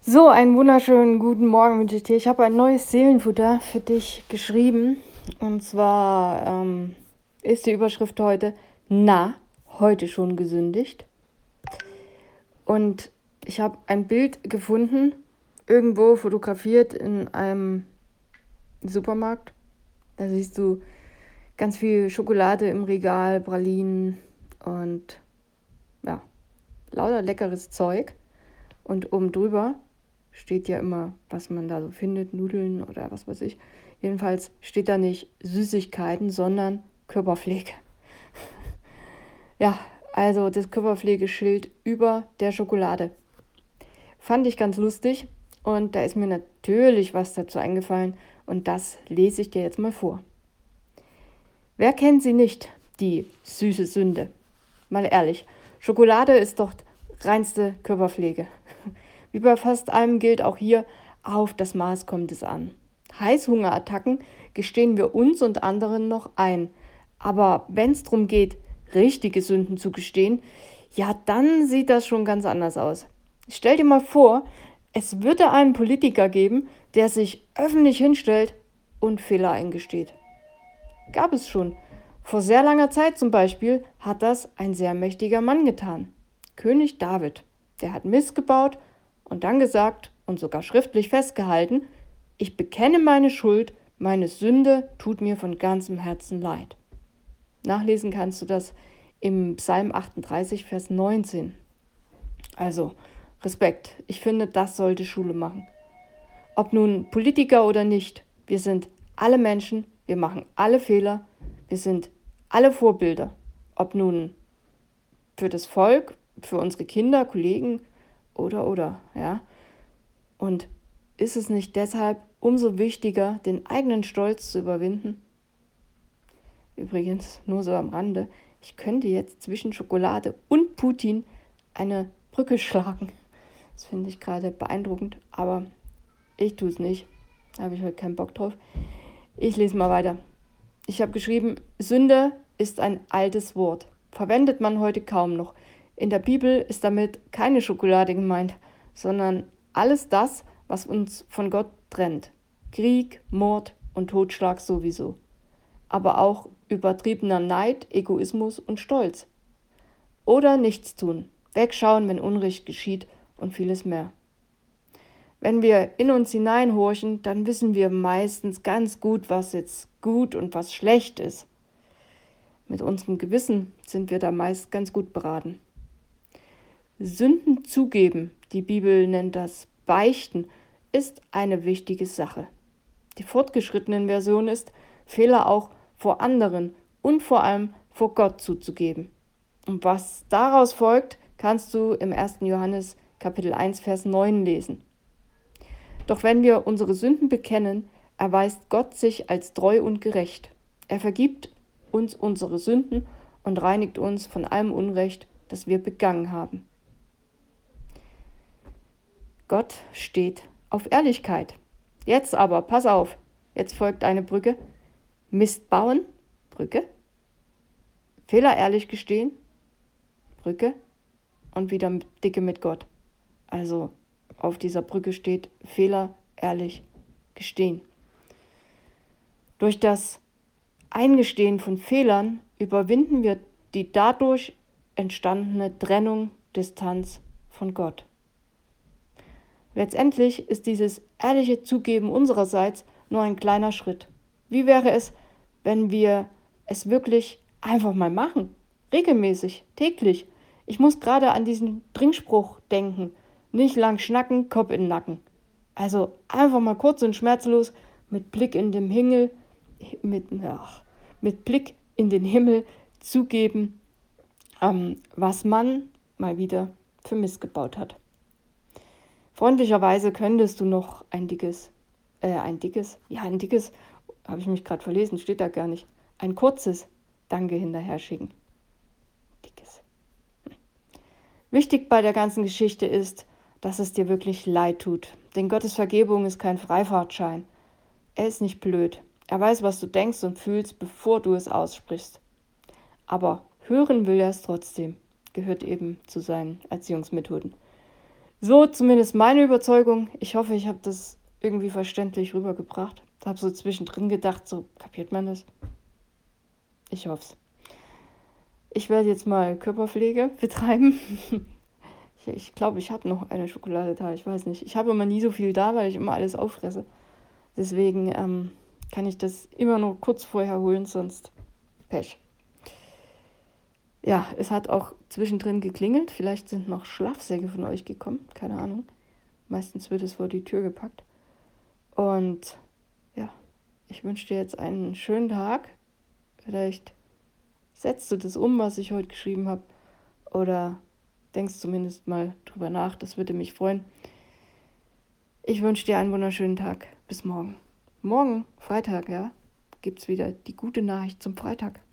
So, einen wunderschönen guten Morgen wünsche ich dir. Ich habe ein neues Seelenfutter für dich geschrieben. Und zwar ist die Überschrift heute: Na, heute schon gesündigt? Und ich habe ein Bild gefunden, irgendwo fotografiert in einem Supermarkt. Da siehst du ganz viel Schokolade im Regal, Pralinen und ja, lauter leckeres Zeug. Und oben drüber steht ja immer, was man da so findet, Nudeln oder was weiß ich. Jedenfalls steht da nicht Süßigkeiten, sondern Körperpflege. Ja, also das Körperpflegeschild über der Schokolade. Fand ich ganz lustig und da ist mir natürlich was dazu eingefallen und das lese ich dir jetzt mal vor. Wer kennt sie nicht, die süße Sünde? Mal ehrlich, Schokolade ist doch reinste Körperpflege. Wie bei fast allem gilt auch hier, auf das Maß kommt es an. Heißhungerattacken gestehen wir uns und anderen noch ein. Aber wenn es darum geht, richtige Sünden zu gestehen, ja, dann sieht das schon ganz anders aus. Stell dir mal vor, es würde einen Politiker geben, der sich öffentlich hinstellt und Fehler eingesteht. Gab es schon. Vor sehr langer Zeit zum Beispiel hat das ein sehr mächtiger Mann getan. König David. Der hat Mist gebaut und dann gesagt und sogar schriftlich festgehalten: Ich bekenne meine Schuld, meine Sünde tut mir von ganzem Herzen leid. Nachlesen kannst du das im Psalm 38, Vers 19. Also, Respekt. Ich finde, das sollte Schule machen. Ob nun Politiker oder nicht, wir sind alle Menschen, wir machen alle Fehler, wir sind alle Vorbilder. Ob nun für das Volk, für unsere Kinder, Kollegen oder, ja. Und ist es nicht deshalb umso wichtiger, den eigenen Stolz zu überwinden? Übrigens, nur so am Rande, ich könnte jetzt zwischen Schokolade und Putin eine Brücke schlagen. Das finde ich gerade beeindruckend, aber ich tue es nicht. Da habe ich heute keinen Bock drauf. Ich lese mal weiter. Ich habe geschrieben: Sünde ist ein altes Wort. Verwendet man heute kaum noch. In der Bibel ist damit keine Schokolade gemeint, sondern alles das, was uns von Gott trennt. Krieg, Mord und Totschlag sowieso. Aber auch übertriebener Neid, Egoismus und Stolz. Oder nichts tun, wegschauen, wenn Unrecht geschieht und vieles mehr. Wenn wir in uns hineinhorchen, dann wissen wir meistens ganz gut, was jetzt gut und was schlecht ist. Mit unserem Gewissen sind wir da meist ganz gut beraten. Sünden zugeben, die Bibel nennt das Beichten, ist eine wichtige Sache. Die fortgeschrittenen Version ist, Fehler auch vor anderen und vor allem vor Gott zuzugeben. Und was daraus folgt, kannst du im 1. Johannes Kapitel 1, Vers 9 lesen. Doch wenn wir unsere Sünden bekennen, erweist Gott sich als treu und gerecht. Er vergibt uns unsere Sünden und reinigt uns von allem Unrecht, das wir begangen haben. Gott steht auf Ehrlichkeit. Jetzt aber, pass auf, jetzt folgt eine Brücke. Mist bauen, Brücke. Fehler ehrlich gestehen, Brücke. Und wieder dicke mit Gott. Also auf dieser Brücke steht Fehler ehrlich gestehen. Durch das Eingestehen von Fehlern überwinden wir die dadurch entstandene Trennung, Distanz von Gott. Letztendlich ist dieses ehrliche Zugeben unsererseits nur ein kleiner Schritt. Wie wäre es, wenn wir es wirklich einfach mal machen? Regelmäßig, täglich. Ich muss gerade an diesen Trinkspruch denken. Nicht lang schnacken, Kopf in den Nacken. Also einfach mal kurz und schmerzlos mit Blick in den Himmel, mit Blick in den Himmel zugeben, was man mal wieder für Mist gebaut hat. Freundlicherweise könntest du noch ein dickes, habe ich mich gerade verlesen, steht da gar nicht, ein kurzes Danke hinterher schicken. Dickes. Wichtig bei der ganzen Geschichte ist, dass es dir wirklich leid tut. Denn Gottes Vergebung ist kein Freifahrtschein. Er ist nicht blöd. Er weiß, was du denkst und fühlst, bevor du es aussprichst. Aber hören will er es trotzdem. Gehört eben zu seinen Erziehungsmethoden. So zumindest meine Überzeugung. Ich hoffe, ich habe das irgendwie verständlich rübergebracht. Habe so zwischendrin gedacht, so kapiert man das? Ich hoffe es. Ich werde jetzt mal Körperpflege betreiben. Ich glaube, ich habe noch eine Schokolade da. Ich weiß nicht. Ich habe immer nie so viel da, weil ich immer alles auffresse. Deswegen kann ich das immer nur kurz vorher holen, sonst Pech. Ja, es hat auch zwischendrin geklingelt. Vielleicht sind noch Schlafsäcke von euch gekommen. Keine Ahnung. Meistens wird es vor die Tür gepackt. Und ja, ich wünsche dir jetzt einen schönen Tag. Vielleicht setzt du das um, was ich heute geschrieben habe. Oder denkst zumindest mal drüber nach. Das würde mich freuen. Ich wünsche dir einen wunderschönen Tag. Bis morgen. Morgen, Freitag, ja, gibt es wieder die gute Nachricht zum Freitag.